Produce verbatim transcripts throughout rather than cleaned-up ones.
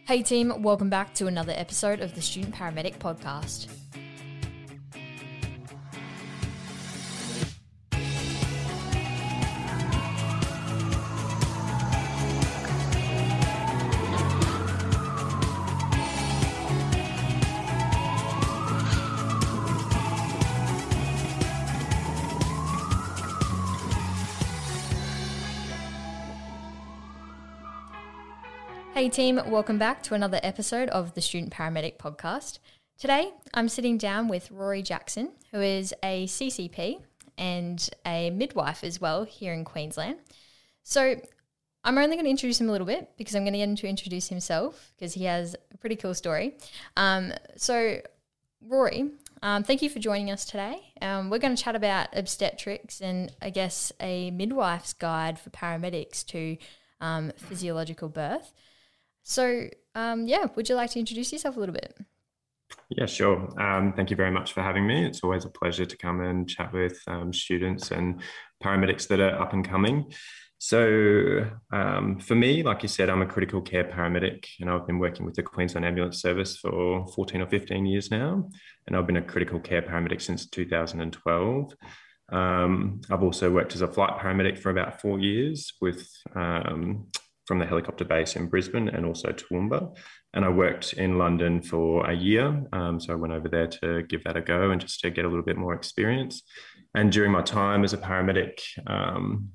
Hey team, welcome back to another episode of the Student Paramedic Podcast. Hey team, welcome back to another episode of the Student Paramedic Podcast. Today, I'm sitting down with Rory Jackson, who is a C C P and a midwife as well here in Queensland. So I'm only going to introduce him a little bit because I'm going to get him to introduce himself because he has a pretty cool story. Um, so Rory, um, thank you for joining us today. Um, we're going to chat about obstetrics and I guess a midwife's guide for paramedics to um, physiological birth. So, um, yeah, would you like to introduce yourself a little bit? Yeah, sure. Um, thank you very much for having me. It's always a pleasure to come and chat with um, students and paramedics that are up and coming. So um, for me, like you said, I'm a critical care paramedic and I've been working with the Queensland Ambulance Service for fourteen or fifteen years now. And I've been a critical care paramedic since two thousand twelve. Um, I've also worked as a flight paramedic for about four years with um, from the helicopter base in Brisbane and also Toowoomba. And I worked in London for a year. Um, so I went over there to give that a go and just to get a little bit more experience. And during my time as a paramedic, um,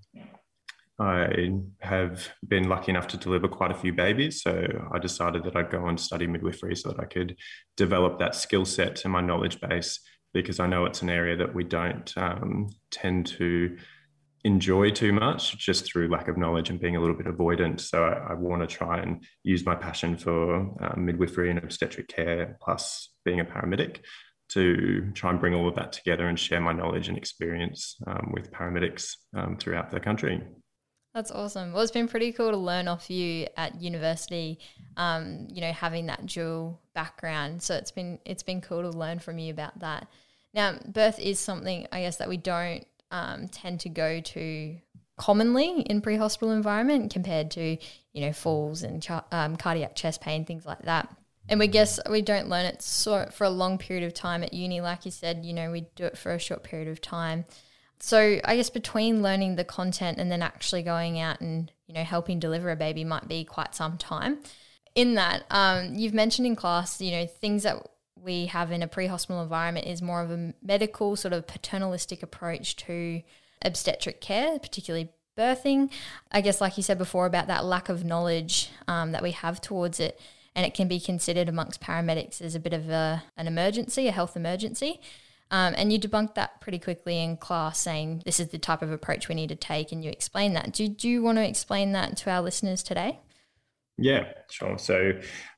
I have been lucky enough to deliver quite a few babies. So I decided that I'd go and study midwifery so that I could develop that skill set and my knowledge base, because I know it's an area that we don't um, tend to enjoy too much just through lack of knowledge and being a little bit avoidant. So I, I want to try and use my passion for uh, midwifery and obstetric care plus being a paramedic to try and bring all of that together and share my knowledge and experience um, with paramedics um, throughout the country. That's awesome. Well, it's been pretty cool to learn off you at university, um, you know, having that dual background. So it's been it's been cool to learn from you about that. Now, birth is something, I guess, that we don't Um, tend to go to commonly in pre-hospital environment compared to, you know, falls and ch- um, cardiac chest pain, things like that. And we guess we don't learn it so for a long period of time at uni. Like you said, you know, we do it for a short period of time. So I guess between learning the content and then actually going out and, you know, helping deliver a baby might be quite some time. In that, um, you've mentioned in class, you know, things that we have in a pre-hospital environment is more of a medical sort of paternalistic approach to obstetric care, particularly birthing. I guess like you said before about that lack of knowledge um, that we have towards it, and it can be considered amongst paramedics as a bit of a, an emergency, a health emergency. Um, and you debunked that pretty quickly in class saying this is the type of approach we need to take, and you explained that. Do, do you want to explain that to our listeners today? Yeah, sure. So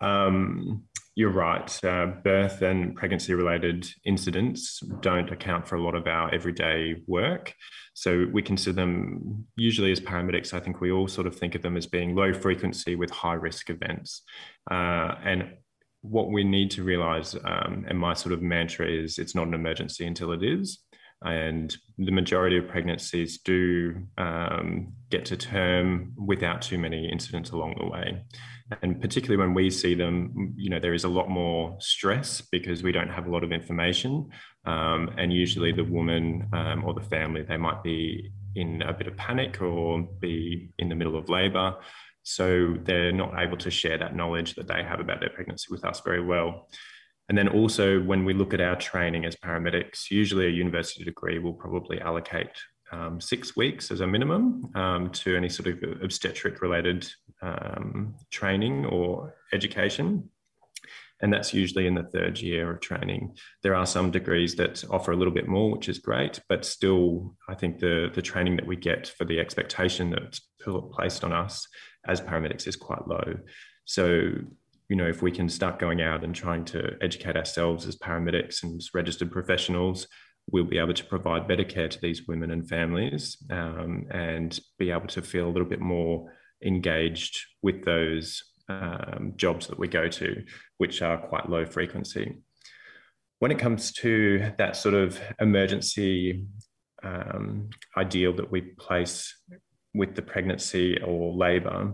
um you're right. Uh, birth and pregnancy-related incidents don't account for a lot of our everyday work. So we consider them, usually as paramedics, I think we all sort of think of them as being low frequency with high-risk events. Uh, and what we need to realise, um, and my sort of mantra is, it's not an emergency until it is. And the majority of pregnancies do um, get to term without too many incidents along the way. And particularly when we see them, you know, there is a lot more stress because we don't have a lot of information. Um, and usually the woman um, or the family, they might be in a bit of panic or be in the middle of labour. So they're not able to share that knowledge that they have about their pregnancy with us very well. And then also when we look at our training as paramedics, usually a university degree will probably allocate um, six weeks as a minimum um, to any sort of obstetric related um, training or education. And that's usually in the third year of training. There are some degrees that offer a little bit more, which is great, but still I think the, the training that we get for the expectation that's placed on us as paramedics is quite low. So you know, if we can start going out and trying to educate ourselves as paramedics and as registered professionals, we'll be able to provide better care to these women and families um, and be able to feel a little bit more engaged with those um, jobs that we go to, which are quite low frequency. When it comes to that sort of emergency um, ideal that we place with the pregnancy or labour,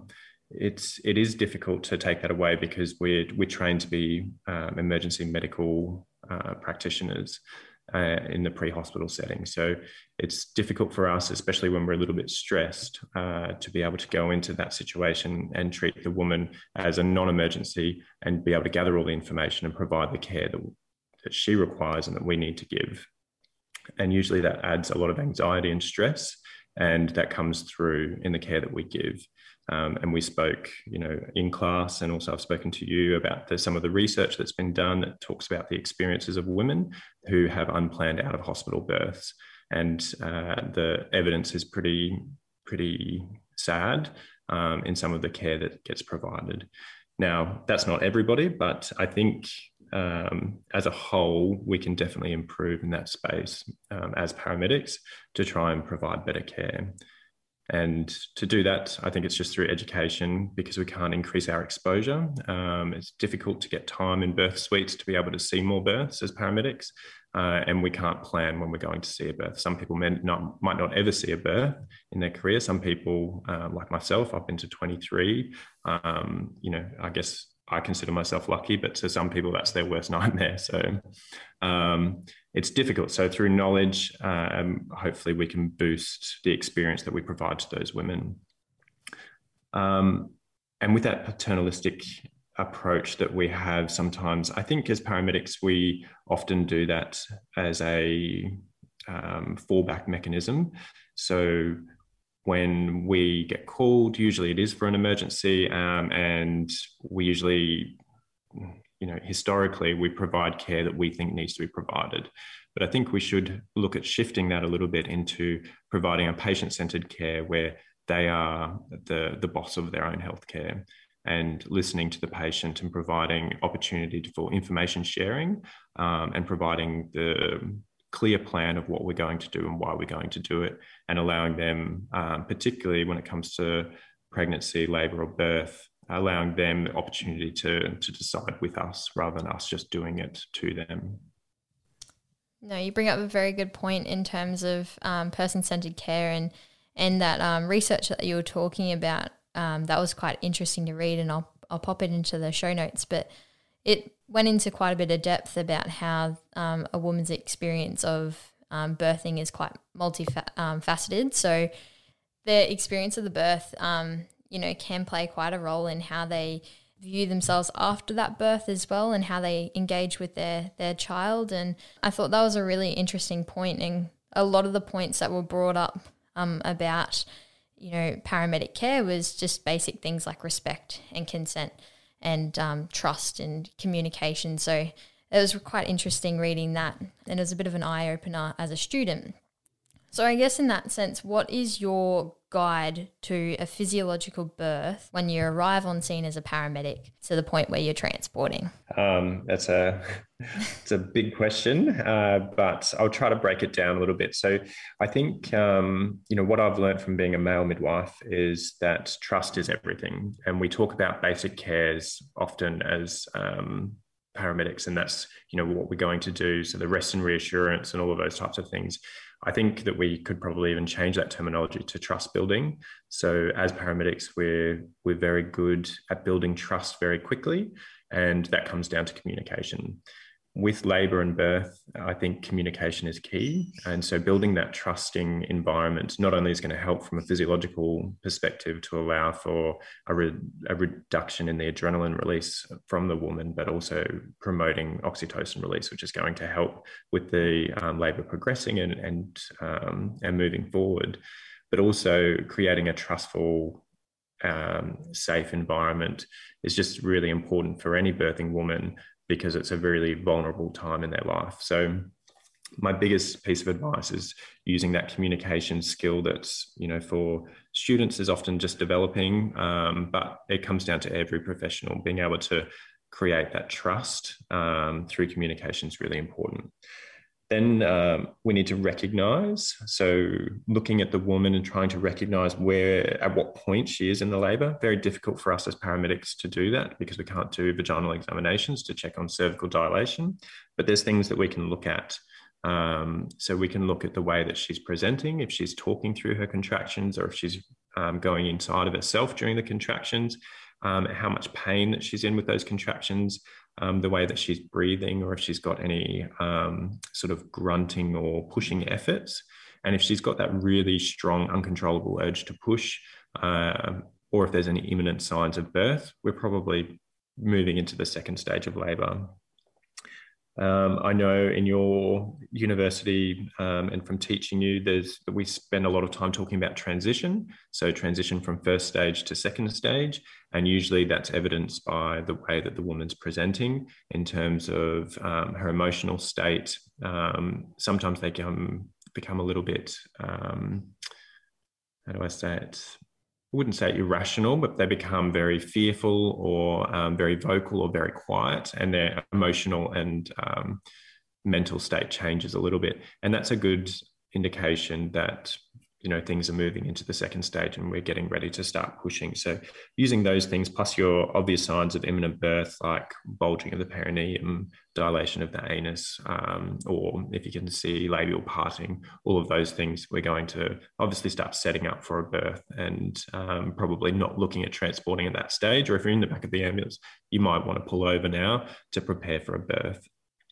it's it is difficult to take that away because we're we're trained to be um, emergency medical uh, practitioners uh, in the pre-hospital setting. So it's difficult for us, especially when we're a little bit stressed, uh, to be able to go into that situation and treat the woman as a non-emergency and be able to gather all the information and provide the care that, that she requires and that we need to give. And usually that adds a lot of anxiety and stress, and that comes through in the care that we give. Um, and we spoke, you know, in class, and also I've spoken to you about the, some of the research that's been done that talks about the experiences of women who have unplanned out of hospital births. And uh, the evidence is pretty, pretty sad um, in some of the care that gets provided. Now, that's not everybody, but I think um, as a whole, we can definitely improve in that space um, as paramedics to try and provide better care. And to do that, I think it's just through education, because we can't increase our exposure. Um, it's difficult to get time in birth suites to be able to see more births as paramedics, uh, and we can't plan when we're going to see a birth. Some people may not, might not ever see a birth in their career. Some people, uh, like myself, I've been to twenty-three. Um, you know, I guess I consider myself lucky, but to some people, that's their worst nightmare. So um, it's difficult. So through knowledge, um, hopefully we can boost the experience that we provide to those women. Um, and with that paternalistic approach that we have sometimes, I think as paramedics, we often do that as a um, fallback mechanism. So when we get called, usually it is for an emergency, um, and we usually, you know, historically, we provide care that we think needs to be provided. But I think we should look at shifting that a little bit into providing a patient-centered care where they are the, the boss of their own healthcare, and listening to the patient and providing opportunity for information sharing, um, and providing the clear plan of what we're going to do and why we're going to do it, and allowing them, um, particularly when it comes to pregnancy, labour or birth, allowing them the opportunity to, to decide with us rather than us just doing it to them. No, you bring up a very good point in terms of um, person-centered care, and and that um, research that you were talking about. Um, that was quite interesting to read, and I'll I'll pop it into the show notes. But it went into quite a bit of depth about how um, a woman's experience of um, birthing is quite multifaceted. Um, so the experience of the birth, um, you know, can play quite a role in how they view themselves after that birth as well, and how they engage with their their child. And I thought that was a really interesting point, and a lot of the points that were brought up um, about, you know, paramedic care was just basic things like respect and consent and um, trust and communication. So it was quite interesting reading that, and it was a bit of an eye-opener as a student. So I guess in that sense, what is your guide to a physiological birth when you arrive on scene as a paramedic to the point where you're transporting? Um, that's a it's a big question, uh, but I'll try to break it down a little bit. So I think, um, you know, what I've learned from being a male midwife is that trust is everything. And we talk about basic cares often as um, paramedics, and that's, you know, what we're going to do. So the rest and reassurance and all of those types of things. I think that we could probably even change that terminology to trust building. So as paramedics, we're we're very good at building trust very quickly, and that comes down to communication. With labour and birth, I think communication is key. And so building that trusting environment not only is going to help from a physiological perspective to allow for a, re- a reduction in the adrenaline release from the woman, but also promoting oxytocin release, which is going to help with the um, labour progressing and, and, um, and moving forward, but also creating a trustful, um, safe environment is just really important for any birthing woman, because it's a really vulnerable time in their life. So my biggest piece of advice is using that communication skill that's, you know, for students is often just developing, um, but it comes down to every professional. Being able to create that trust um, through communication is really important. Then um, we need to recognize. So looking at the woman and trying to recognize where, at what point she is in the labor. Very difficult for us as paramedics to do that because we can't do vaginal examinations to check on cervical dilation. But there's things that we can look at. Um, so we can look at the way that she's presenting, if she's talking through her contractions, or if she's um, going inside of herself during the contractions, um, how much pain that she's in with those contractions, um, the way that she's breathing, or if she's got any um, sort of grunting or pushing efforts. And if she's got that really strong, uncontrollable urge to push, uh, or if there's any imminent signs of birth, we're probably moving into the second stage of labour. Um, I know in your university um, and from teaching you, there's we spend a lot of time talking about transition. So transition from first stage to second stage, and usually that's evidenced by the way that the woman's presenting in terms of um, her emotional state. Um, sometimes they become become a little bit, um, how do I say it? I wouldn't say irrational, but they become very fearful or um, very vocal or very quiet, and their emotional and um, mental state changes a little bit. And that's a good indication that, you know, things are moving into the second stage and we're getting ready to start pushing. So using those things plus your obvious signs of imminent birth, like bulging of the perineum, dilation of the anus, um, or if you can see labial parting, all of those things, we're going to obviously start setting up for a birth, and um, probably not looking at transporting at that stage. Or if you're in the back of the ambulance, you might want to pull over now to prepare for a birth.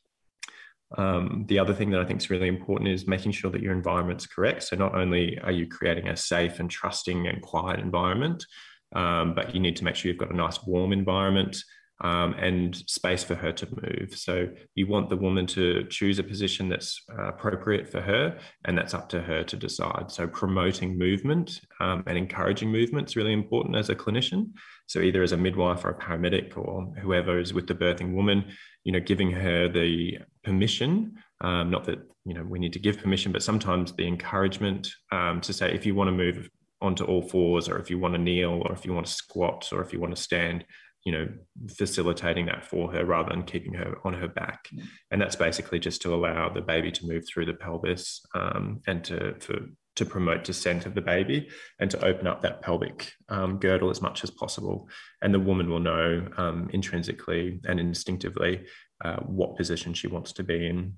Um, the other thing that I think is really important is making sure that your environment's correct. So not only are you creating a safe and trusting and quiet environment, um, but you need to make sure you've got a nice warm environment um, and space for her to move. So you want the woman to choose a position that's uh, appropriate for her, and that's up to her to decide. So promoting movement um, and encouraging movement is really important as a clinician. So either as a midwife or a paramedic or whoever is with the birthing woman, you know, giving her the permission, um, not that, you know, we need to give permission, but sometimes the encouragement um, to say, if you want to move onto all fours, or if you want to kneel, or if you want to squat, or if you want to stand, you know, facilitating that for her rather than keeping her on her back. And that's basically just to allow the baby to move through the pelvis um, and to, for, to promote descent of the baby and to open up that pelvic um, girdle as much as possible. And the woman will know um, intrinsically and instinctively uh, what position she wants to be in.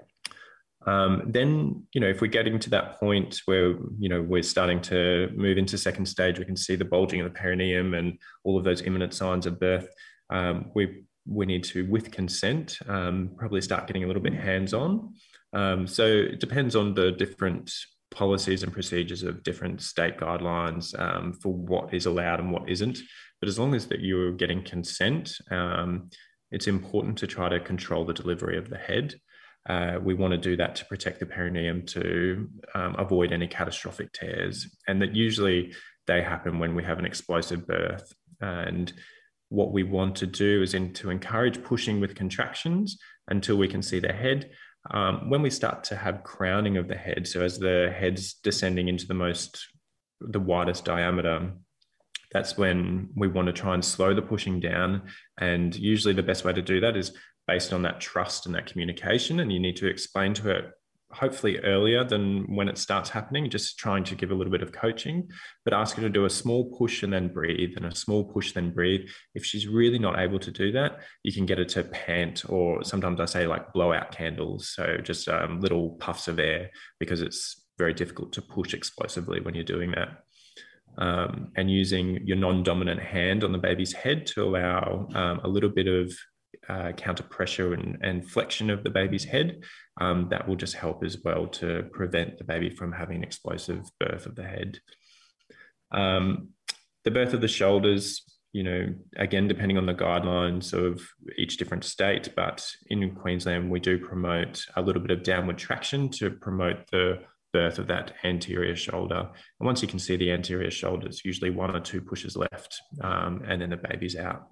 Um, then, you know, if we're getting to that point where, you know, we're starting to move into second stage, we can see the bulging of the perineum and all of those imminent signs of birth. Um, we we need to, with consent, um, probably start getting a little bit hands-on. Um, so it depends on the different policies and procedures of different state guidelines um, for what is allowed and what isn't. But as long as that you're getting consent, um, it's important to try to control the delivery of the head. Uh, we want to do that to protect the perineum, to um, avoid any catastrophic tears. And that usually they happen when we have an explosive birth. And what we want to do is in, to encourage pushing with contractions until we can see the head. Um, when we start to have crowning of the head, so as the head's descending into the most, the widest diameter, that's when we want to try and slow the pushing down. And usually the best way to do that is based on that trust and that communication. And you need to explain to her, hopefully earlier than when it starts happening, just trying to give a little bit of coaching, but ask her to do a small push and then breathe, and a small push, then breathe. If she's really not able to do that, you can get her to pant, or sometimes I say like blow out candles. So just um, little puffs of air, because it's very difficult to push explosively when you're doing that. Um, and using your non-dominant hand on the baby's head to allow um, a little bit of uh, counter pressure and, and flexion of the baby's head. Um, that will just help as well to prevent the baby from having an explosive birth of the head. Um, the birth of the shoulders, you know, again, depending on the guidelines of each different state, but in Queensland, we do promote a little bit of downward traction to promote the birth of that anterior shoulder. And once you can see the anterior shoulder, it's usually one or two pushes left, um, and then the baby's out.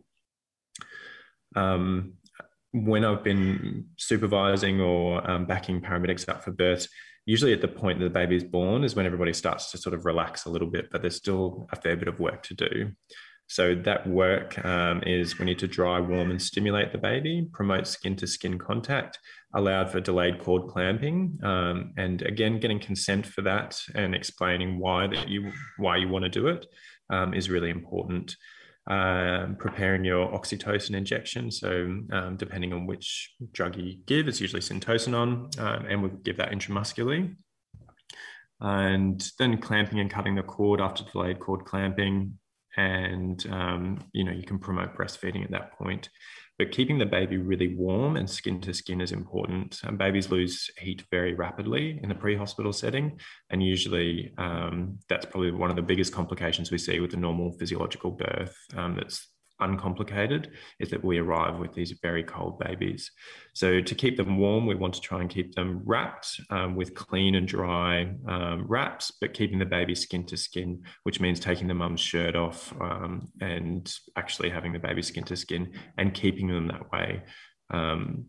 Um, when I've been supervising or um, backing paramedics up for births, usually at the point that the baby is born is when everybody starts to sort of relax a little bit, but there's still a fair bit of work to do. So that work um, is we need to dry, warm and stimulate the baby, promote skin to skin contact, allowed for delayed cord clamping. Um, and again, getting consent for that and explaining why that you, why you want to do it um, is really important. Um, preparing your oxytocin injection. So um, depending on which drug you give, it's usually syntocinon, um, and we'll give that intramuscularly. and then clamping and cutting the cord after delayed cord clamping. And, um, you know, you can promote breastfeeding at that point. But keeping the baby really warm and skin to skin is important. Um, babies lose heat very rapidly in the pre-hospital setting. And usually um, that's probably one of the biggest complications we see with a normal physiological birth um, that's uncomplicated, is that we arrive with these very cold babies. So to keep them warm, we want to try and keep them wrapped um, with clean and dry um, wraps, but keeping the baby skin to skin, which means taking the mum's shirt off um, and actually having the baby skin to skin and keeping them that way. Um,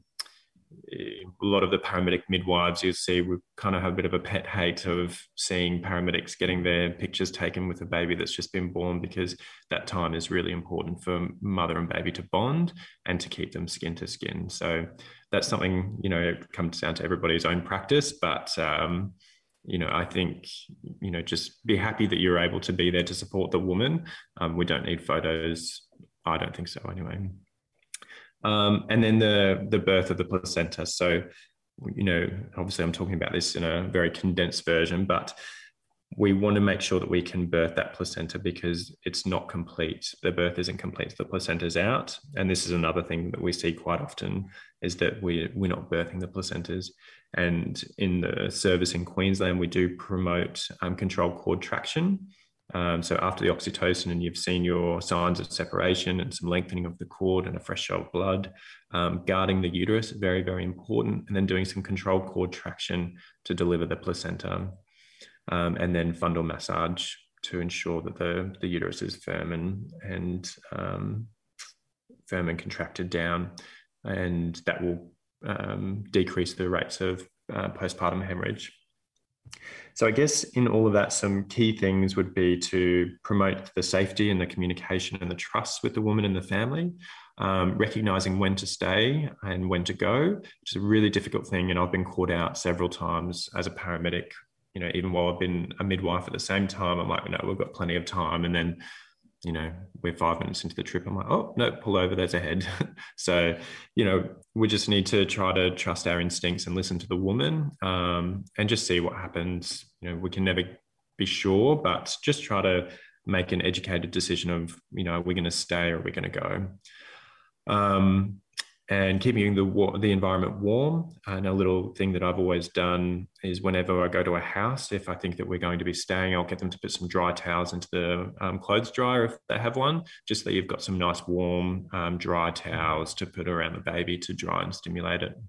a lot of the paramedic midwives you see, we kind of have a bit of a pet hate of seeing paramedics getting their pictures taken with a baby that's just been born, because that time is really important for mother and baby to bond and to keep them skin to skin. So that's something, you know, it comes down to everybody's own practice, but um, you know, I think, you know, just be happy that you're able to be there to support the woman. Um, we don't need photos. I don't think so anyway. Um, and then the, the birth of the placenta. So, you know, obviously I'm talking about this in a very condensed version, but we want to make sure that we can birth that placenta because it's not complete. The birth isn't complete, the placenta's out. And this is another thing that we see quite often, is that we, we're not birthing the placentas. And in the service in Queensland, we do promote um, controlled cord traction. Um, so after the oxytocin and you've seen your signs of separation and some lengthening of the cord and a fresh show of blood, um, guarding the uterus, very, very important. And then doing some controlled cord traction to deliver the placenta. Um, and then fundal massage to ensure that the, the uterus is firm and, and um, firm and contracted down. And that will um, decrease the rates of uh, postpartum hemorrhage. So I guess in all of that, some key things would be to promote the safety and the communication and the trust with the woman and the family, um, recognizing when to stay and when to go, which is a really difficult thing. And I've been caught out several times as a paramedic, you know, even while I've been a midwife at the same time. I'm like, no, we've got plenty of time. And then, you know, we're five minutes into the trip. I'm like, oh, no, pull over, there's a head. So, you know, we just need to try to trust our instincts and listen to the woman um, and just see what happens. You know, we can never be sure, but just try to make an educated decision of, you know, are we going to stay or are we going to go? Um, and keeping the the environment warm. And a little thing that I've always done is whenever I go to a house, if I think that we're going to be staying, I'll get them to put some dry towels into the um, clothes dryer if they have one, just so you've got some nice warm um, dry towels to put around the baby to dry and stimulate it.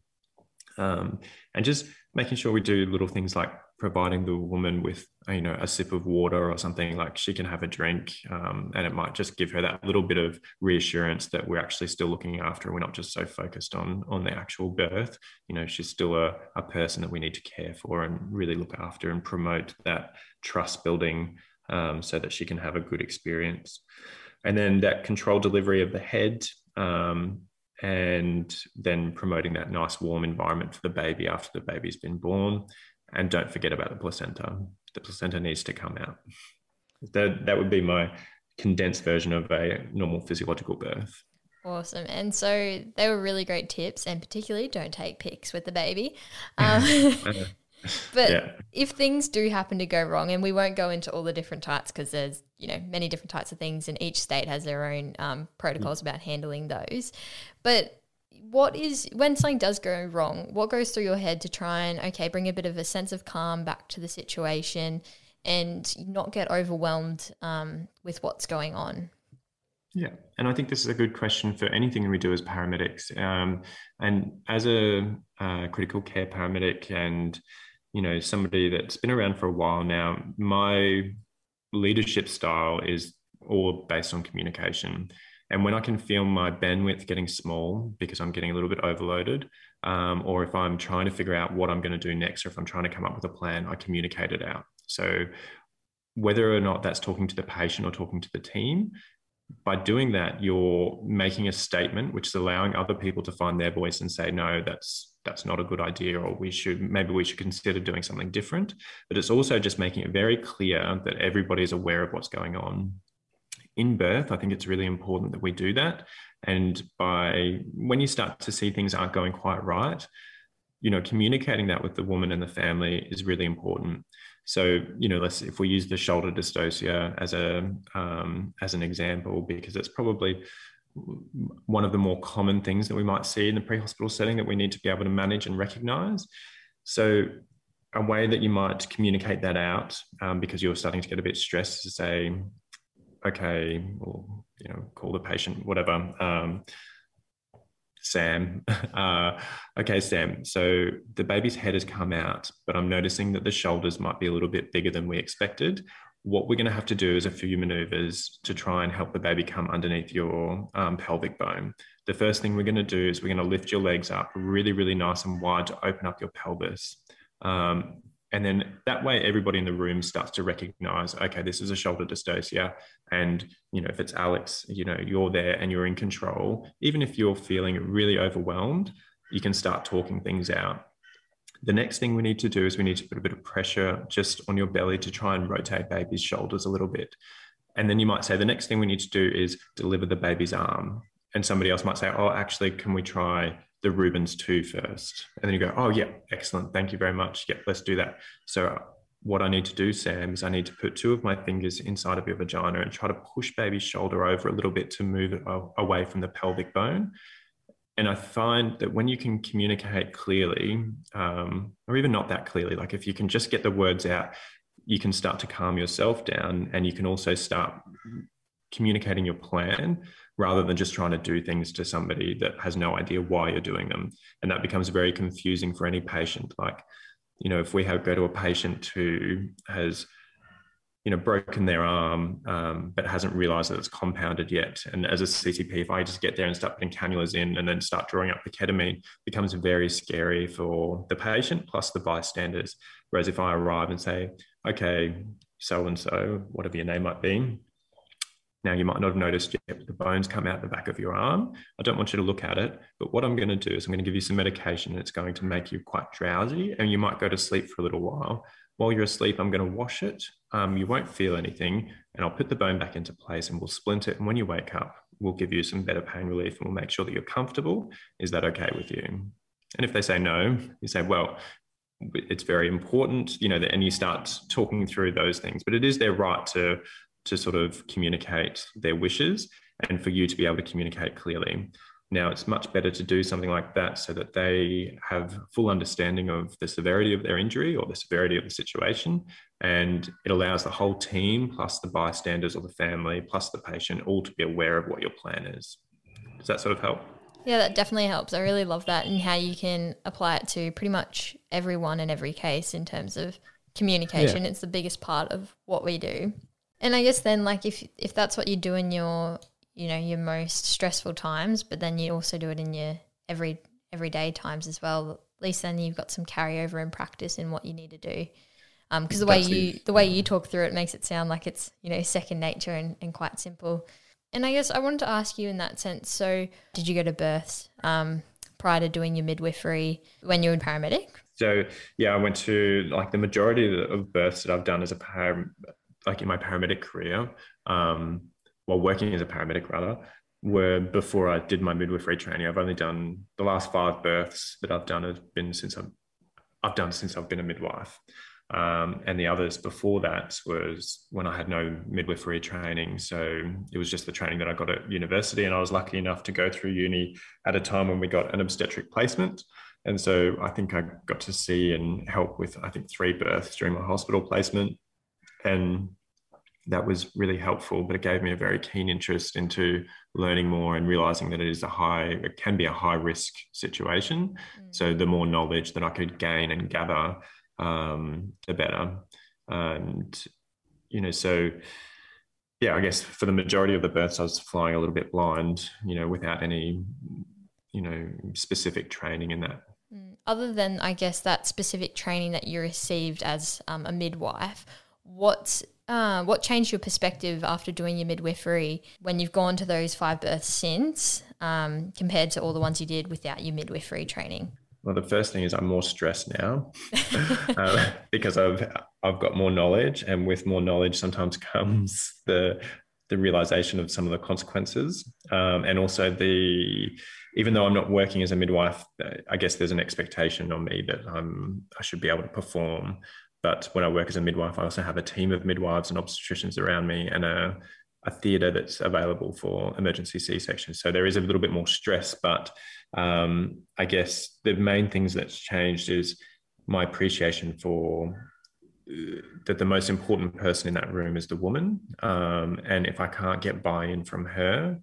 Um, and just making sure we do little things like providing the woman with, you know, a sip of water or something, like she can have a drink, um, and it might just give her that little bit of reassurance that we're actually still looking after her. We're not just so focused on, on the actual birth. You know, she's still a, a person that we need to care for and really look after and promote that trust building um, so that she can have a good experience. And then that controlled delivery of the head, um, and then promoting that nice warm environment for the baby after the baby's been born. And don't forget about the placenta. The placenta needs to come out. That, that would be my condensed version of a normal physiological birth. Awesome. And so they were really great tips, and particularly don't take pics with the baby. Um, but yeah. If things do happen to go wrong, and we won't go into all the different types because there's, you know, many different types of things and each state has their own um, protocols about handling those. But what is, when something does go wrong, what goes through your head to try and, okay, bring a bit of a sense of calm back to the situation and not get overwhelmed um, with what's going on? Yeah, and I think this is a good question for anything we do as paramedics. Um, and as a uh, critical care paramedic and, you know, somebody that's been around for a while now, my leadership style is all based on communication. And when I can feel my bandwidth getting small because I'm getting a little bit overloaded, um, or if I'm trying to figure out what I'm going to do next, or if I'm trying to come up with a plan, I communicate it out. So whether or not that's talking to the patient or talking to the team, by doing that, you're making a statement which is allowing other people to find their voice and say, no, that's that's not a good idea, or we should maybe we should consider doing something different. But it's also just making it very clear that everybody is aware of what's going on. In birth, I think it's really important that we do that. And by when you start to see things aren't going quite right, you know, communicating that with the woman and the family is really important. So, you know, let's if we use the shoulder dystocia as a um, as an example, because it's probably one of the more common things that we might see in the pre-hospital setting that we need to be able to manage and recognize. So a way that you might communicate that out, um, because you're starting to get a bit stressed, to say, okay, or, you know, call the patient, whatever, um, Sam, uh, okay, Sam, so the baby's head has come out, but I'm noticing that the shoulders might be a little bit bigger than we expected. What we're going to have to do is a few maneuvers to try and help the baby come underneath your um, pelvic bone. The first thing we're going to do is we're going to lift your legs up really, really nice and wide to open up your pelvis. Um, and then that way, everybody in the room starts to recognize, okay, this is a shoulder dystocia. And, you know, if it's Alex, you know, you're there and you're in control. Even if you're feeling really overwhelmed, you can start talking things out. The next thing we need to do is we need to put a bit of pressure just on your belly to try and rotate baby's shoulders a little bit. And then you might say, the next thing we need to do is deliver the baby's arm. And somebody else might say, oh, actually, can we try the Rubens two first? And then you go, oh, yeah, excellent. Thank you very much. Yep, let's do that. So what I need to do, Sam, is I need to put two of my fingers inside of your vagina and try to push baby's shoulder over a little bit to move it away from the pelvic bone. And I find that when you can communicate clearly, um, or even not that clearly, like if you can just get the words out, you can start to calm yourself down, and you can also start communicating your plan rather than just trying to do things to somebody that has no idea why you're doing them. And that becomes very confusing for any patient. Like, you know, if we have go to a patient who has, you know, broken their arm, um, but hasn't realized that it's compounded yet. And as a C C P, if I just get there and start putting cannulas in and then start drawing up the ketamine, it becomes very scary for the patient plus the bystanders. Whereas if I arrive and say, okay, so-and-so, whatever your name might be, now you might not have noticed yet, but the bones come out the back of your arm. I don't want you to look at it, but what I'm going to do is I'm going to give you some medication that's going to make you quite drowsy, and you might go to sleep for a little while. While you're asleep, I'm going to wash it. Um, you won't feel anything, and I'll put the bone back into place and we'll splint it. And when you wake up, we'll give you some better pain relief and we'll make sure that you're comfortable. Is that okay with you? And if they say no, you say, well, it's very important, you know, and you start talking through those things. But it is their right to, to sort of communicate their wishes and for you to be able to communicate clearly. Now, it's much better to do something like that so that they have full understanding of the severity of their injury or the severity of the situation. And it allows the whole team, plus the bystanders or the family, plus the patient, all to be aware of what your plan is. Does that sort of help? Yeah, that definitely helps. I really love that, and how you can apply it to pretty much everyone in every case in terms of communication. Yeah. It's the biggest part of what we do. And I guess then, like, if if that's what you do in your, you know, your most stressful times, but then you also do it in your every everyday times as well, at least then you've got some carryover in practice in what you need to do. Um, because the way that's you it. the way you talk through it makes it sound like it's, you know, second nature and, and quite simple. And I guess I wanted to ask you in that sense, so did you go to births um, prior to doing your midwifery when you were a paramedic? So, yeah, I went to, like, the majority of births that I've done as a param, like in my paramedic career, um, while working as a paramedic rather, were before I did my midwifery training. I've only done, the last five births that I've done have been since I've, I've done since I've been a midwife. Um, and the others before that was when I had no midwifery training. So it was just the training that I got at university, and I was lucky enough to go through uni at a time when we got an obstetric placement. And so I think I got to see and help with, I think, three births during my hospital placement. And that was really helpful, but it gave me a very keen interest into learning more and realizing that it is a high, it can be a high risk situation. Mm. So the more knowledge that I could gain and gather, um, the better. And, you know, so, yeah, I guess for the majority of the births, I was flying a little bit blind, you know, without any, you know, specific training in that. Other than, I guess, that specific training that you received as um, a midwife, what uh, what changed your perspective after doing your midwifery when you've gone to those five births since, um, compared to all the ones you did without your midwifery training? Well, the first thing is I'm more stressed now uh, because I've I've got more knowledge, and with more knowledge sometimes comes the the realization of some of the consequences, um, and also the even though I'm not working as a midwife, I guess there's an expectation on me that I'm I should be able to perform But when I work as a midwife, I also have a team of midwives and obstetricians around me, and a, a theatre that's available for emergency C-sections. So there is a little bit more stress, but um, I guess the main things that's changed is my appreciation for uh, that the most important person in that room is the woman. Um, and if I can't get buy-in from her,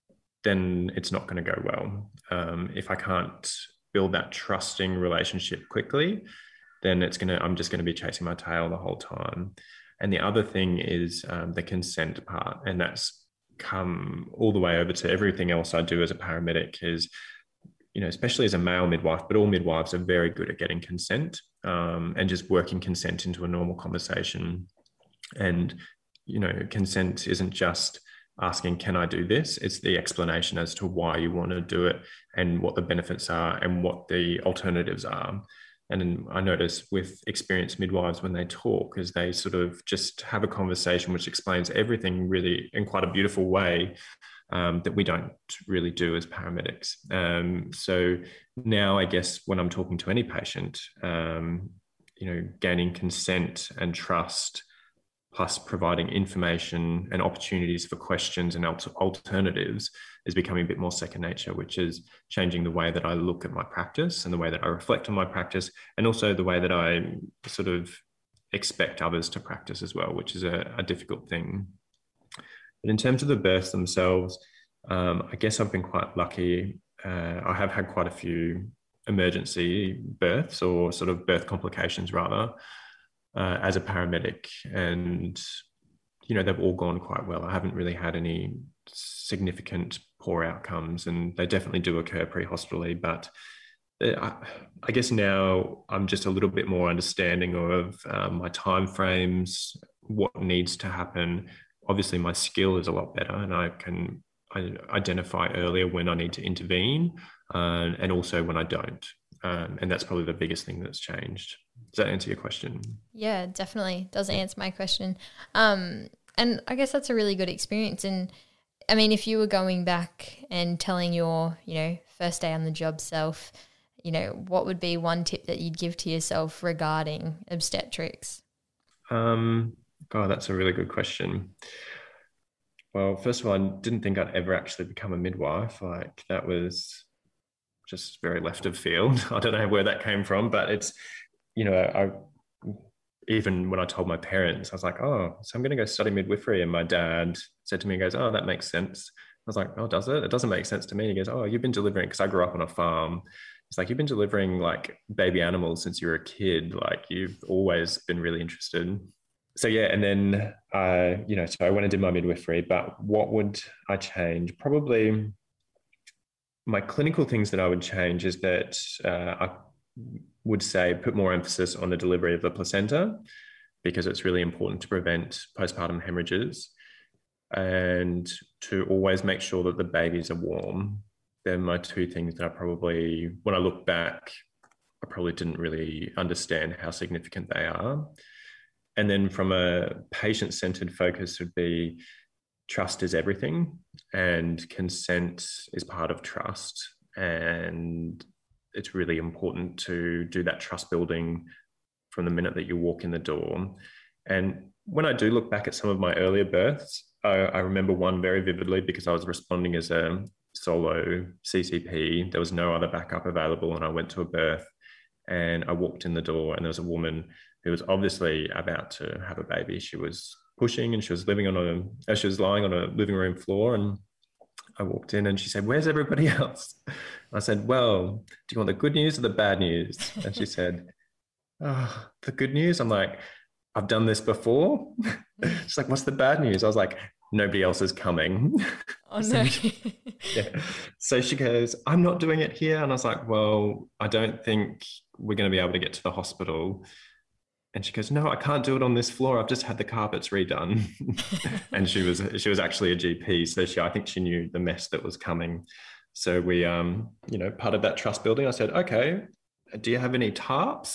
then it's not going to go well. Um, if I can't build that trusting relationship quickly, then it's going to, I'm just going to be chasing my tail the whole time. And the other thing is um, the consent part. And that's come all the way over to everything else I do as a paramedic is, you know, especially as a male midwife, but all midwives are very good at getting consent um, and just working consent into a normal conversation. And, you know, consent isn't just asking, can I do this? It's the explanation as to why you want to do it and what the benefits are and what the alternatives are. And I notice with experienced midwives when they talk is they sort of just have a conversation which explains everything really in quite a beautiful way um, that we don't really do as paramedics. Um, so now I guess when I'm talking to any patient, um, you know, gaining consent and trust plus providing information and opportunities for questions and alternatives is becoming a bit more second nature, which is changing the way that I look at my practice and the way that I reflect on my practice, and also the way that I sort of expect others to practice as well, which is a, a difficult thing. But in terms of the births themselves, um, I guess I've been quite lucky. Uh, I have had quite a few emergency births or sort of birth complications rather, Uh, as a paramedic, and you know they've all gone quite well. I haven't really had any significant poor outcomes, and they definitely do occur pre-hospitally. But I, I guess now I'm just a little bit more understanding of um, my timeframes, what needs to happen. Obviously, my skill is a lot better, and I can I identify earlier when I need to intervene, uh, and also when I don't. Um, and that's probably the biggest thing that's changed. Does that answer your question? Yeah, definitely does answer my question. Um, and I guess that's a really good experience. And I mean, if you were going back and telling your, you know, first day on the job self, you know, what would be one tip that you'd give to yourself regarding obstetrics? Um, God, that's a really good question. Well, first of all, I didn't think I'd ever actually become a midwife. Like that was just very left of field. I don't know where that came from, but it's, you know, I even when I told my parents, I was like, oh, so I'm going to go study midwifery. And my dad said to me, he goes, oh, that makes sense. I was like, oh, does it? It doesn't make sense to me. He goes, oh, you've been delivering, because I grew up on a farm. It's like, you've been delivering like baby animals since you were a kid. Like you've always been really interested. So yeah, and then, uh, you know, so I went and did my midwifery, but what would I change? Probably my clinical things that I would change is that uh, I would say put more emphasis on the delivery of the placenta, because it's really important to prevent postpartum hemorrhages, and to always make sure that the babies are warm. They're my two things that I probably, when I look back, I probably didn't really understand how significant they are. And then from a patient-centered focus would be trust is everything, and consent is part of trust. And it's really important to do that trust building from the minute that you walk in the door. And when I do look back at some of my earlier births, I, I remember one very vividly because I was responding as a solo C C P. There was no other backup available, and I went to a birth and I walked in the door, and there was a woman who was obviously about to have a baby. She was pushing, and she was living on a, she was lying on a living room floor, and I walked in and she said, "Where's everybody else?" I said, "Well, do you want the good news or the bad news?" And she said, "Oh, the good news." I'm like, "I've done this before." She's like, "What's the bad news?" I was like, "Nobody else is coming." Oh, so no. she, yeah. So she goes, "I'm not doing it here." And I was like, "Well, I don't think we're going to be able to get to the hospital." And she goes, "No, I can't do it on this floor. I've just had the carpets redone." And she was she was actually a G P, so she I think she knew the mess that was coming. So we, um, you know, part of that trust building, I said, "Okay, do you have any tarps?"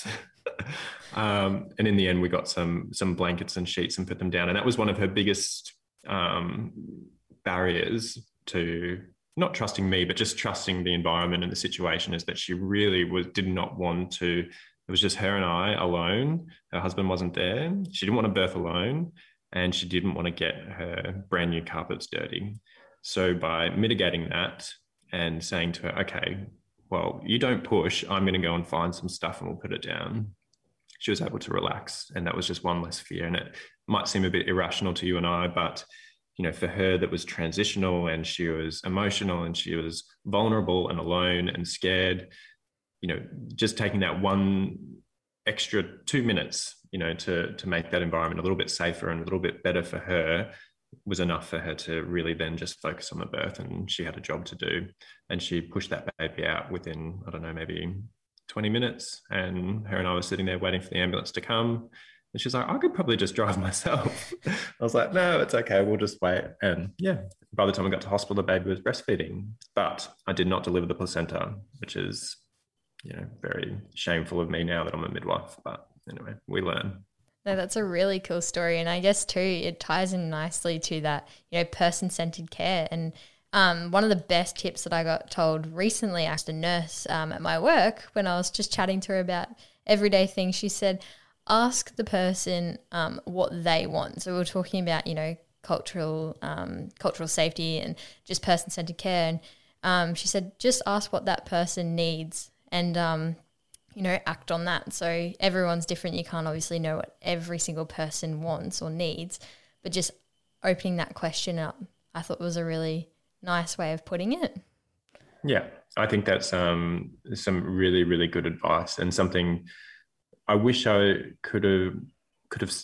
um, and in the end, we got some some blankets and sheets and put them down. And that was one of her biggest um, barriers to not trusting me, but just trusting the environment and the situation, is that she really was did not want to It was just her and I alone. Her husband wasn't there. She didn't want to birth alone, and she didn't want to get her brand new carpets dirty. So by mitigating that and saying to her, okay, well, you don't push, I'm going to go and find some stuff and we'll put it down, she was able to relax. And that was just one less fear. And it might seem a bit irrational to you and I, but you know, for her, that was transitional, and she was emotional, and she was vulnerable and alone and scared. You know, just taking that one extra two minutes, you know, to to make that environment a little bit safer and a little bit better for her was enough for her to really then just focus on the birth. And she had a job to do, and she pushed that baby out within, I don't know, maybe twenty minutes. And her and I were sitting there waiting for the ambulance to come. And she's like, I could probably just drive myself. I was like, no, it's okay. We'll just wait. And yeah, by the time I got to hospital, the baby was breastfeeding. But I did not deliver the placenta, which is, you know, very shameful of me now that I'm a midwife. But anyway, we learn. No, that's a really cool story. And I guess too, it ties in nicely to that, you know, person-centered care. And um, one of the best tips that I got told recently, I asked a nurse um, at my work when I was just chatting to her about everyday things. She said, ask the person um, what they want. So we were talking about, you know, cultural um, cultural safety and just person-centered care. And um, she said, just ask what that person needs and, um, you know, act on that. So everyone's different. You can't obviously know what every single person wants or needs, but just opening that question up, I thought was a really nice way of putting it. Yeah, I think that's um, some really, really good advice, and something I wish I could have could have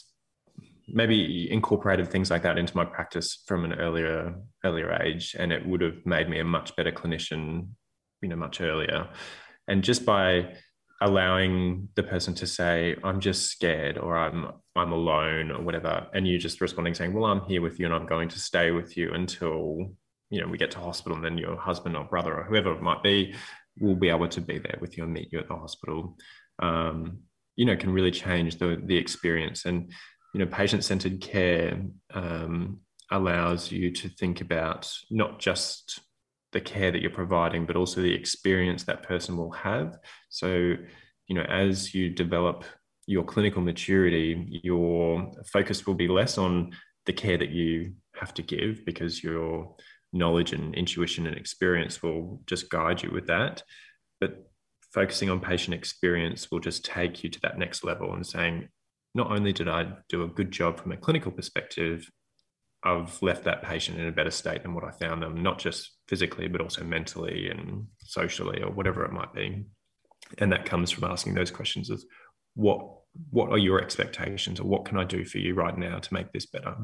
maybe incorporated things like that into my practice from an earlier earlier age, and it would have made me a much better clinician, you know, much earlier. And just by allowing the person to say, I'm just scared, or I'm I'm alone, or whatever, and you just responding saying, well, I'm here with you and I'm going to stay with you until, you know, we get to hospital, and then your husband or brother or whoever it might be will be able to be there with you and meet you at the hospital. Um, you know, can really change the the experience. And, you know, patient-centered care um, allows you to think about not just the care that you're providing, but also the experience that person will have. So, you know, as you develop your clinical maturity, your focus will be less on the care that you have to give, because your knowledge and intuition and experience will just guide you with that. But focusing on patient experience will just take you to that next level, and saying, not only did I do a good job from a clinical perspective, I've left that patient in a better state than what I found them, not just physically, but also mentally and socially, or whatever it might be. And that comes from asking those questions of what, what are your expectations, or what can I do for you right now to make this better?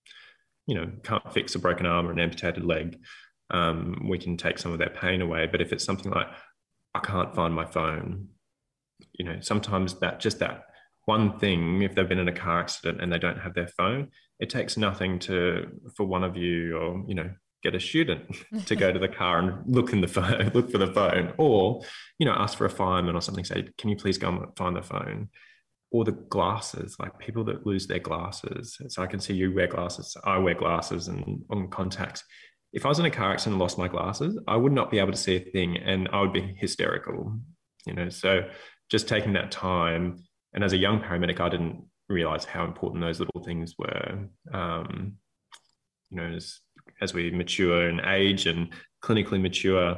You know, can't fix a broken arm or an amputated leg. Um, we can take some of their pain away. But if it's something like, I can't find my phone, you know, sometimes that just that one thing, if they've been in a car accident and they don't have their phone, it takes nothing to, for one of you, or, you know, get a student to go to the car and look in the phone, look for the phone, or, you know, ask for a fireman or something, say, can you please go and find the phone? Or the glasses, like people that lose their glasses. So I can see you wear glasses, I wear glasses and on contacts. If I was in a car accident and lost my glasses, I would not be able to see a thing, and I would be hysterical, you know. So just taking that time, and as a young paramedic, I didn't realize how important those little things were. Um, you know, as, as we mature in age and clinically mature,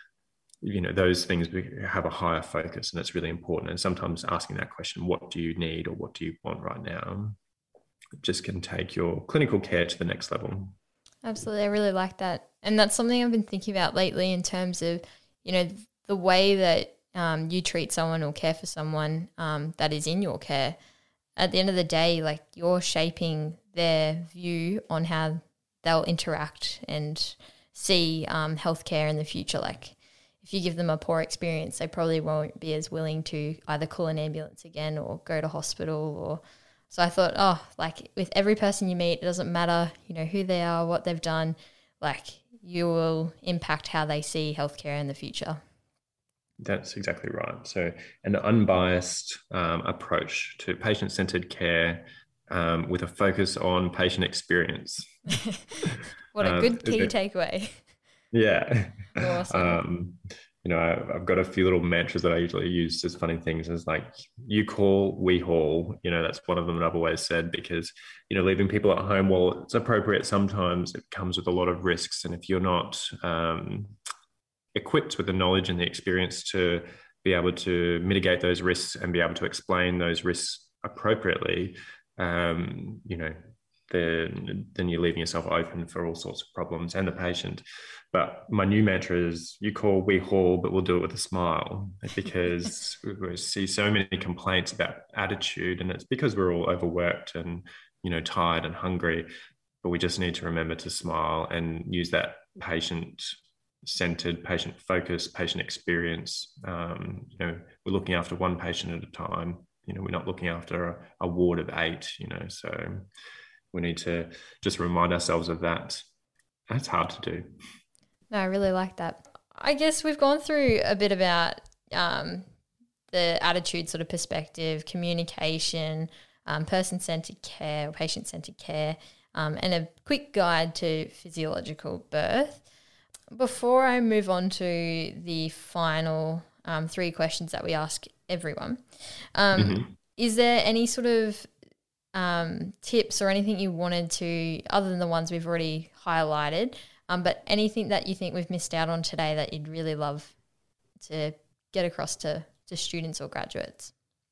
you know, those things have a higher focus, and it's really important. And sometimes asking that question, what do you need, or what do you want right now, just can take your clinical care to the next level. Absolutely. I really like that. And that's something I've been thinking about lately in terms of, you know, the way that um, you treat someone or care for someone um, that is in your care. At the end of the day, like, you're shaping their view on how they'll interact and see um, healthcare in the future. Like, if you give them a poor experience, they probably won't be as willing to either call an ambulance again or go to hospital. Or so I thought, oh, like, with every person you meet, it doesn't matter, you know, who they are, what they've done, like, you will impact how they see healthcare in the future. That's exactly right. So an unbiased um, approach to patient-centered care um, with a focus on patient experience. What a good um, key takeaway. Yeah. Awesome. Um, you know, I, I've got a few little mantras that I usually use as funny things as like, you call, we haul. You know, that's one of them that I've always said, because, you know, leaving people at home, while it's appropriate, sometimes it comes with a lot of risks. And if you're not um, equipped with the knowledge and the experience to be able to mitigate those risks and be able to explain those risks appropriately, um, you know, then, then you're leaving yourself open for all sorts of problems and the patient. But my new mantra is, you call, we haul, but we'll do it with a smile, because we see so many complaints about attitude, and it's because we're all overworked and, you know, tired and hungry. But we just need to remember to smile and use that patient centered, patient focused, patient experience. Um, you know, we're looking after one patient at a time. You know, we're not looking after a, a ward of eight, you know, so we need to just remind ourselves of that. That's hard to do. No, I really like that. I guess we've gone through a bit about um, the attitude sort of perspective, communication, um, person-centered care or patient-centered care, um, and a quick guide to physiological birth. Before I move on to the final um, three questions that we ask everyone, um, mm-hmm. is there any sort of um, tips or anything you wanted to, other than the ones we've already highlighted, um, but anything that you think we've missed out on today that you'd really love to get across to, to students or graduates?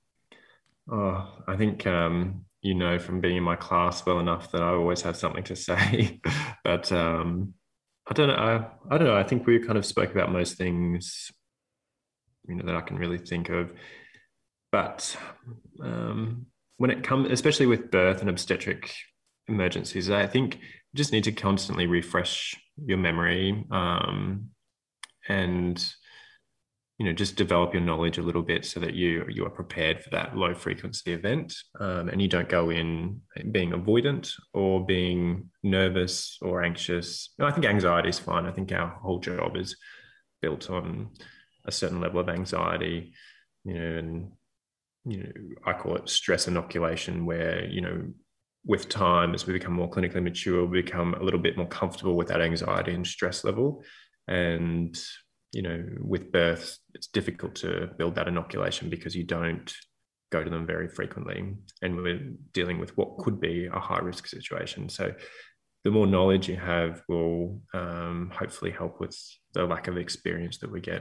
Oh, I think, um, you know, from being in my class well enough that I always have something to say, but um, I don't know. I, I don't know. I think we kind of spoke about most things, you know, that I can really think of. But um, when it comes, especially with birth and obstetric emergencies, I think you just need to constantly refresh your memory um, and, you know, just develop your knowledge a little bit so that you you are prepared for that low frequency event, um, and you don't go in being avoidant or being nervous or anxious. No, I think anxiety is fine. I think our whole job is built on a certain level of anxiety, you know, and, you know, I call it stress inoculation, where, you know, with time, as we become more clinically mature, we become a little bit more comfortable with that anxiety and stress level. And, you know, with births, it's difficult to build that inoculation because you don't go to them very frequently. And we're dealing with what could be a high risk situation. So the more knowledge you have will um, hopefully help with the lack of experience that we get.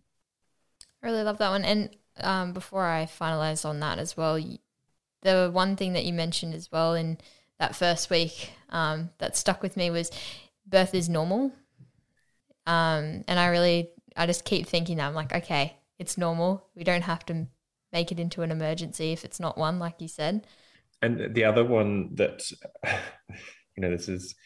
I really love that one. And um, before I finalise on that as well, the one thing that you mentioned as well in that first week um, that stuck with me was birth is normal. Um, and I really, I just keep thinking that. I'm like, okay, it's normal. We don't have to make it into an emergency if it's not one, like you said. And the other one that, you know, this is,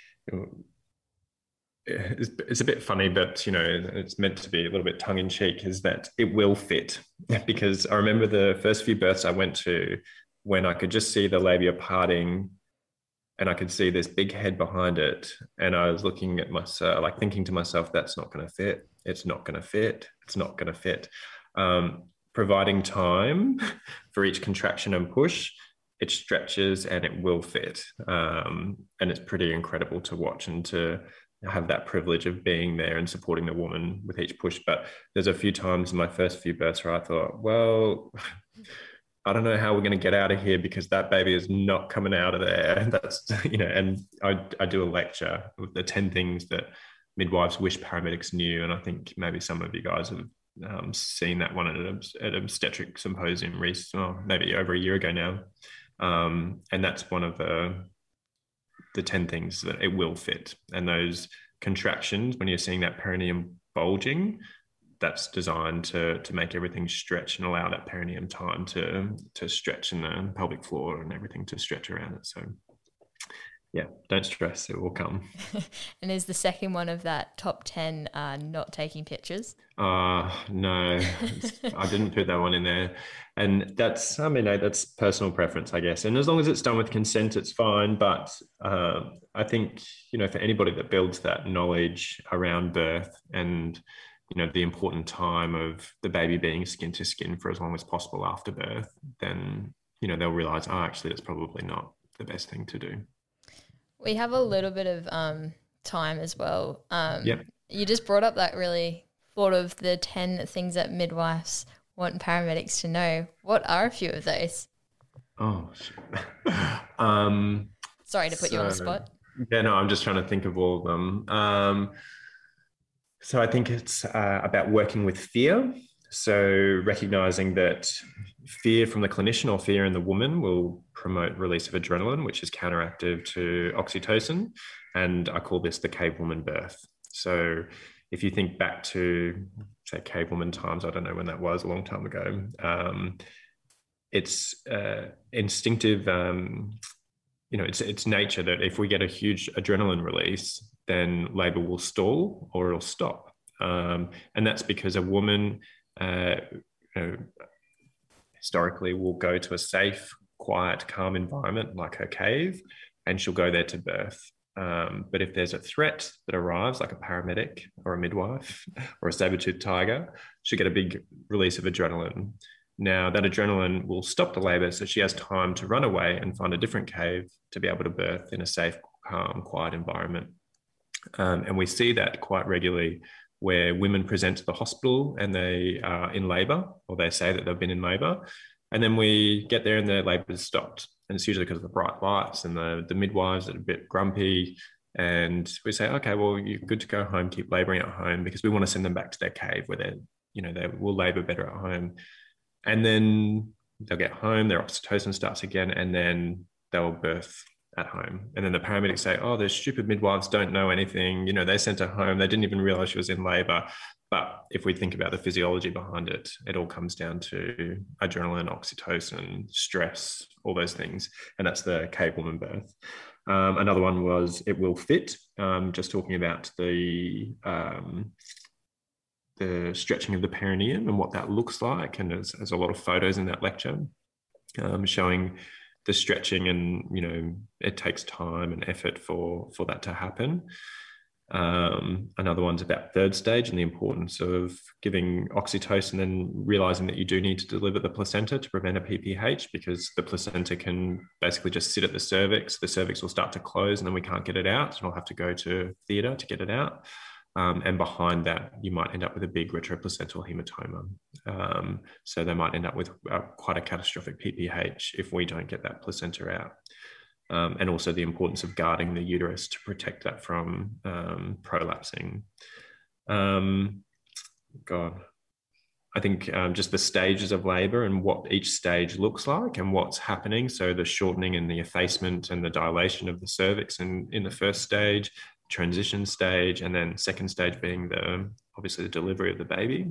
it's, it's a bit funny, but, you know, it's meant to be a little bit tongue in cheek, is that it will fit. Because I remember the first few births I went to when I could just see the labia parting and I could see this big head behind it. And I was looking at myself, like thinking to myself, that's not going to fit. It's not going to fit. It's not going to fit. Um, providing time for each contraction and push, it stretches and it will fit. Um, and it's pretty incredible to watch and to have that privilege of being there and supporting the woman with each push. But there's a few times in my first few births where I thought, well, I don't know how we're going to get out of here because that baby is not coming out of there. That's, you know, and I, I do a lecture with the ten things that midwives wish paramedics knew. And I think maybe some of you guys have um, seen that one at an, at an obstetric symposium recently, oh, maybe over a year ago now. Um, and that's one of the, the ten things that it will fit. And those contractions, when you're seeing that perineum bulging, that's designed to to make everything stretch and allow that perineum time to to stretch in the pelvic floor and everything to stretch around it. So yeah, don't stress, it will come. And is the second one of that top ten uh, not taking pictures? Uh, no, I didn't put that one in there. And that's, I mean, that's personal preference, I guess. And as long as it's done with consent, it's fine. But uh, I think, you know, for anybody that builds that knowledge around birth and, you know, the important time of the baby being skin to skin for as long as possible after birth, then, you know, they'll realize, oh, actually, that's probably not the best thing to do. We have a little bit of um, time as well. Um, yep. You just brought up that really thought of the ten things that midwives want paramedics to know. What are a few of those? Oh, um, sorry to put so, you on the spot. Yeah, no, I'm just trying to think of all of them. Um, so I think it's uh, about working with fear. So recognizing that fear from the clinician or fear in the woman will promote release of adrenaline, which is counteractive to oxytocin. And I call this the cavewoman birth. So if you think back to, say, cavewoman times, I don't know when that was, a long time ago, um, it's uh, instinctive, um, you know, it's, it's nature that if we get a huge adrenaline release, then labor will stall or it'll stop. Um, and that's because a woman, uh, you know, historically will go to a safe, quiet, calm environment like her cave, and she'll go there to birth. Um, but if there's a threat that arrives, like a paramedic or a midwife or a saber-toothed tiger, she'll get a big release of adrenaline. Now, that adrenaline will stop the labor, so she has time to run away and find a different cave to be able to birth in a safe, calm, quiet environment. Um, and we see that quite regularly where women present to the hospital and they are in labor, or they say that they've been in labor. And then we get there and their labor is stopped. And it's usually because of the bright lights and the, the midwives that are a bit grumpy. And we say, okay, well, you're good to go home, keep laboring at home, because we want to send them back to their cave where they, you know, they will labor better at home. And then they'll get home, their oxytocin starts again, and then they'll birth at home. And then the paramedics say, oh, those stupid midwives don't know anything. You know, they sent her home. They didn't even realize she was in labor. But if we think about the physiology behind it, it all comes down to adrenaline, oxytocin, stress, all those things. And that's the cavewoman birth. Um, another one was it will fit, um, just talking about the um, the stretching of the perineum and what that looks like. And there's, there's a lot of photos in that lecture um, showing the stretching, and, you know, it takes time and effort for, for that to happen. Um, another one's about third stage and the importance of giving oxytocin and realizing that you do need to deliver the placenta to prevent a P P H, because the placenta can basically just sit at the cervix. The cervix will start to close and then we can't get it out. And we'll have to go to theatre to get it out. Um, and behind that, you might end up with a big retroplacental hematoma. Um, so they might end up with uh, quite a catastrophic P P H if we don't get that placenta out. Um, and also the importance of guarding the uterus to protect that from um, prolapsing. Um, God, I think um, just the stages of labour and what each stage looks like and what's happening. So the shortening and the effacement and the dilation of the cervix in, in the first stage, transition stage, and then second stage being the obviously the delivery of the baby.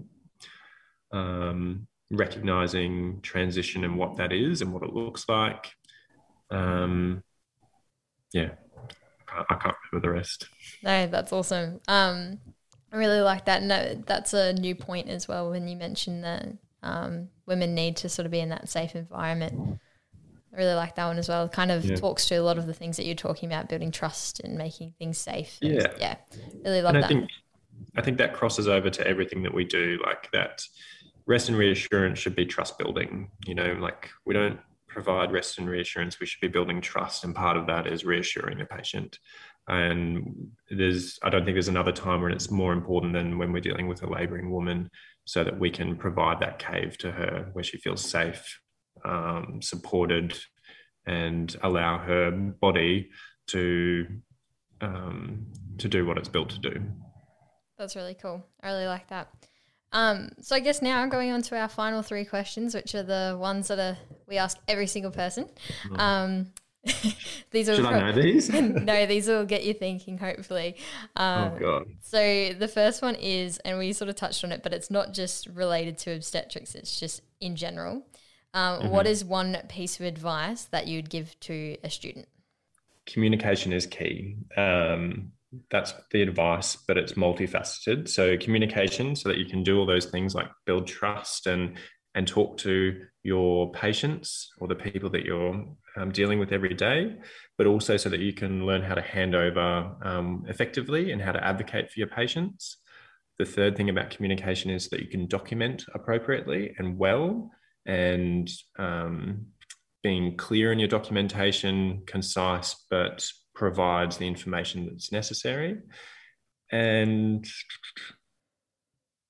Um, recognizing transition and what that is and what it looks like. Um, yeah, I can't, I can't remember the rest. No, that's awesome. Um, I really like that. No, that's a new point as well when you mentioned that um, women need to sort of be in that safe environment. I really like that one as well. It kind of yeah. talks to a lot of the things that you're talking about, building trust and making things safe. And yeah. Yeah. Really love and I that. Think, I think that crosses over to everything that we do, like that rest and reassurance should be trust building. You know, like we don't provide rest and reassurance, we should be building trust. And part of that is reassuring the patient. And there's, I don't think there's another time when it's more important than when we're dealing with a labouring woman, so that we can provide that cave to her where she feels safe, um, supported, and allow her body to um, to do what it's built to do. That's really cool. I really like that. Um, so I guess now going on to our final three questions, which are the ones that are, we ask every single person. Oh. Um, these will Should pro- I know these? No, these will get you thinking, hopefully. Um, oh, God. So the first one is, and we sort of touched on it, but it's not just related to obstetrics, it's just in general. Um, mm-hmm. What is one piece of advice that you'd give to a student? Communication is key. Um, that's the advice, but it's multifaceted. So communication, so that you can do all those things like build trust and and talk to your patients or the people that you're um, dealing with every day, but also so that you can learn how to hand over um, effectively and how to advocate for your patients. The third thing about communication is that you can document appropriately and well, and um, being clear in your documentation, concise, but provides the information that's necessary. And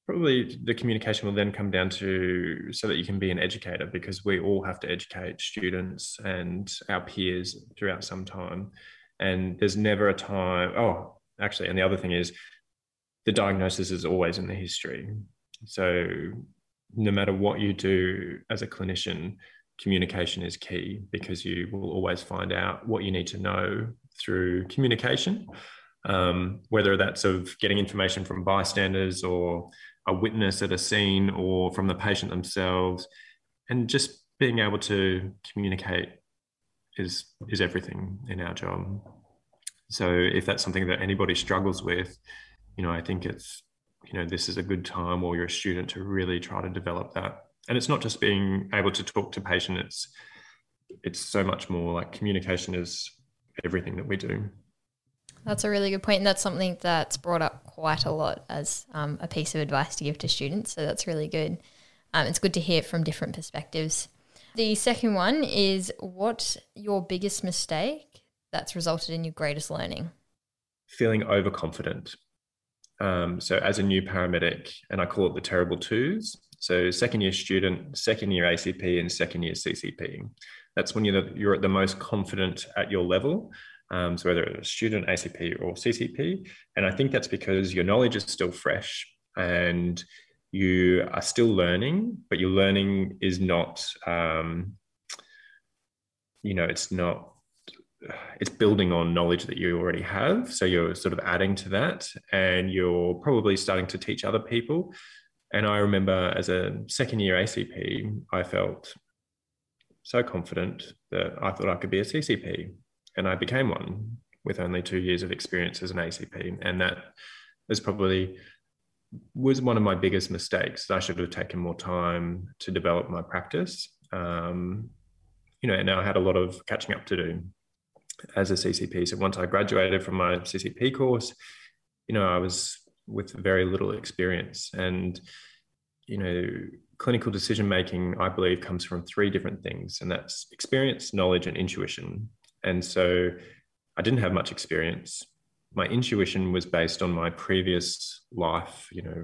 probably the communication will then come down to so that you can be an educator, because we all have to educate students and our peers throughout some time. And there's never a time, oh, actually, and the other thing is the diagnosis is always in the history. So no matter what you do as a clinician, communication is key, because you will always find out what you need to know through communication, um, whether that's of getting information from bystanders or a witness at a scene or from the patient themselves. And just being able to communicate is, is everything in our job. So if that's something that anybody struggles with, you know, I think it's, you know, this is a good time, or you're a student, to really try to develop that. And it's not just being able to talk to patient, it's, it's so much more. Like, communication is everything that we do. That's a really good point, and that's something that's brought up quite a lot as um, a piece of advice to give to students, so that's really good. Um, it's good to hear from different perspectives. The second one is, what's your biggest mistake that's resulted in your greatest learning? Feeling overconfident. Um, so as a new paramedic, and I call it the terrible twos, so second year student, second year A C P, and second year C C P. That's when you're, you're at the most confident at your level. Um, so whether it's a student, A C P, or C C P. And I think that's because your knowledge is still fresh and you are still learning, but your learning is not, um, you know, it's not, it's building on knowledge that you already have. So you're sort of adding to that, and you're probably starting to teach other people. And I remember as a second year A C P, I felt so confident that I thought I could be a C C P. And I became one with only two years of experience as an A C P. And that was probably was one of my biggest mistakes. I should have taken more time to develop my practice. Um, you know, and now I had a lot of catching up to do as a C C P. So once I graduated from my C C P course, you know, I was with very little experience. And, you know, clinical decision-making, I believe, comes from three different things, and that's experience, knowledge, and intuition. And so I didn't have much experience. My intuition was based on my previous life. You know,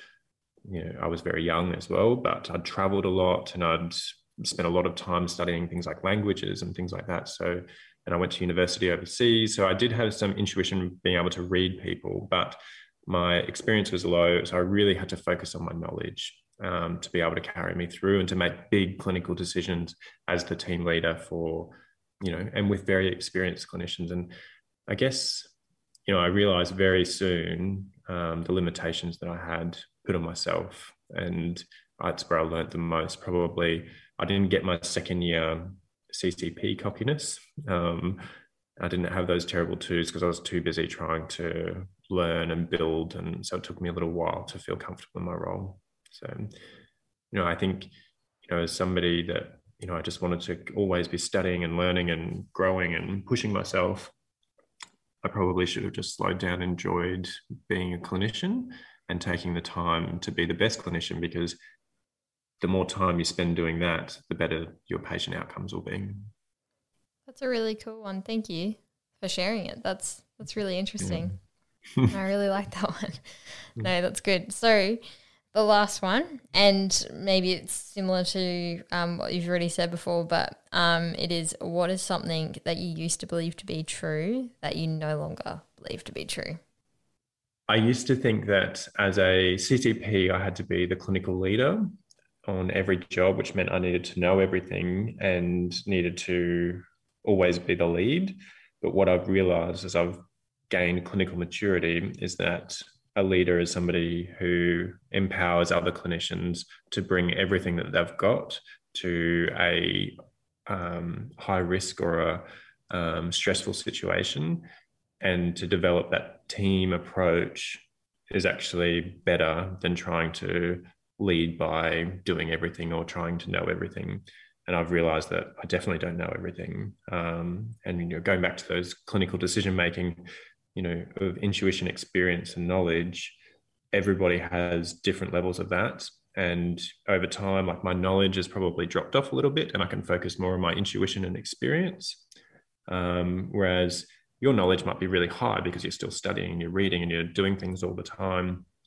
you know, I was very young as well, but I'd traveled a lot and I'd spent a lot of time studying things like languages and things like that. So, and I went to university overseas. So I did have some intuition being able to read people, but my experience was low. So I really had to focus on my knowledge um, to be able to carry me through and to make big clinical decisions as the team leader for, you know, and with very experienced clinicians. And I guess, you know, I realized very soon um, the limitations that I had put on myself. And that's where I learned the most. Probably I didn't get my second year C C P cockiness. Um, I didn't have those terrible twos because I was too busy trying to learn and build. And so it took me a little while to feel comfortable in my role. So, you know, I think, you know, as somebody that, you know, I just wanted to always be studying and learning and growing and pushing myself, I probably should have just slowed down, enjoyed being a clinician and taking the time to be the best clinician, because the more time you spend doing that, the better your patient outcomes will be. That's a really cool one. Thank you for sharing it. That's that's really interesting. Yeah. I really like that one. No, that's good. So the last one, and maybe it's similar to um, what you've already said before, but um, it is, what is something that you used to believe to be true that you no longer believe to be true? I used to think that as a C C P, I had to be the clinical leader on every job, which meant I needed to know everything and needed to always be the lead. But what I've realized as I've gained clinical maturity is that a leader is somebody who empowers other clinicians to bring everything that they've got to a um, high risk or a um, stressful situation, and to develop that team approach is actually better than trying to lead by doing everything or trying to know everything. And I've realized that I definitely don't know everything. Um, and, you know, going back to those clinical decision-making, you know, of intuition, experience, and knowledge, everybody has different levels of that. And over time, like, my knowledge has probably dropped off a little bit and I can focus more on my intuition and experience. Um, whereas your knowledge might be really high because you're still studying, you're reading, and you're doing things all the time.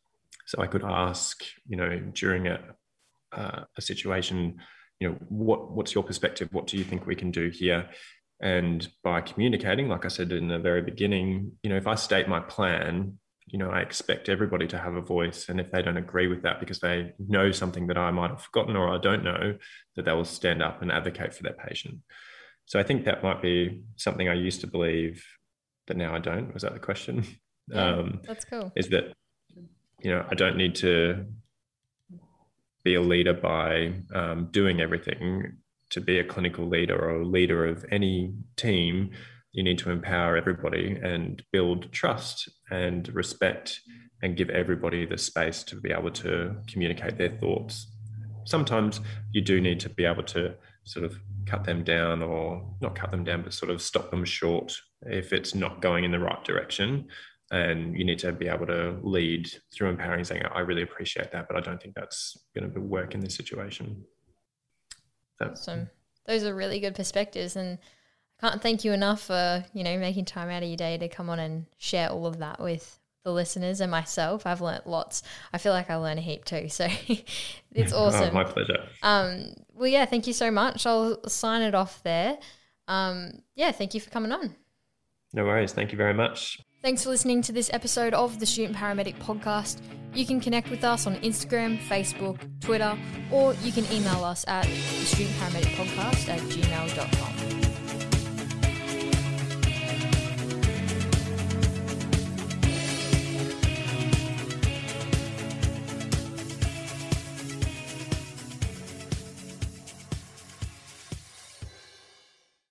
So I could ask, you know, during a, uh, a situation, you know, what what's your perspective? What do you think we can do here? And by communicating, like I said in the very beginning, you know, if I state my plan, you know, I expect everybody to have a voice. And if they don't agree with that because they know something that I might have forgotten or I don't know, that they will stand up and advocate for their patient. So I think that might be something I used to believe, but now I don't. Was that the question? Yeah, um, that's cool. Is that, you know, I don't need to be a leader by um, doing everything. To be a clinical leader or a leader of any team, you need to empower everybody and build trust and respect and give everybody the space to be able to communicate their thoughts. Sometimes you do need to be able to sort of cut them down, or not cut them down, but sort of stop them short if it's not going in the right direction. And you need to be able to lead through empowering, saying, I really appreciate that, but I don't think that's going to work in this situation. That's awesome. Those are really good perspectives, and I can't thank you enough for, you know, making time out of your day to come on and share all of that with the listeners and myself. I've learnt lots. I feel like I learn a heap too, so it's awesome. Oh, my pleasure. Um, well, yeah, thank you so much. I'll sign it off there. Um, yeah, thank you for coming on. No worries. Thank you very much. Thanks for listening to this episode of the Student Paramedic Podcast. You can connect with us on Instagram, Facebook, Twitter, or you can email us at the student paramedic podcast at gmail dot com.